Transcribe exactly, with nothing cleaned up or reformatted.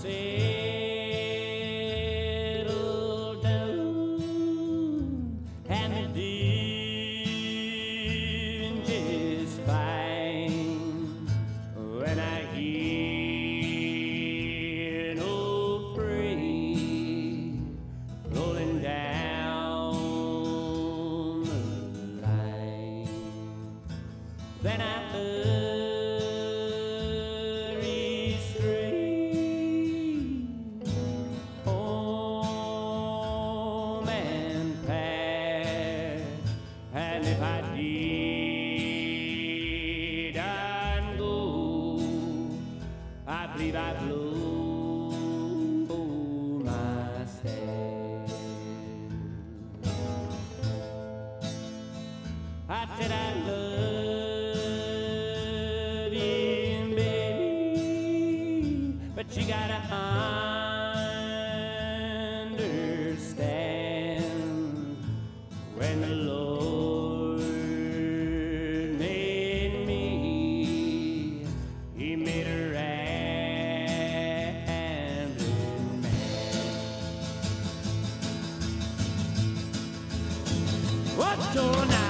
settled down and I'm doing just fine when I hear no freight rolling down the line. Then I hurry straight home and pack, and if I did, I'd go. I believe I blow my stack. I said I love you, baby, but you gotta understand when the Lord made me, He made a rambling man. What's your name?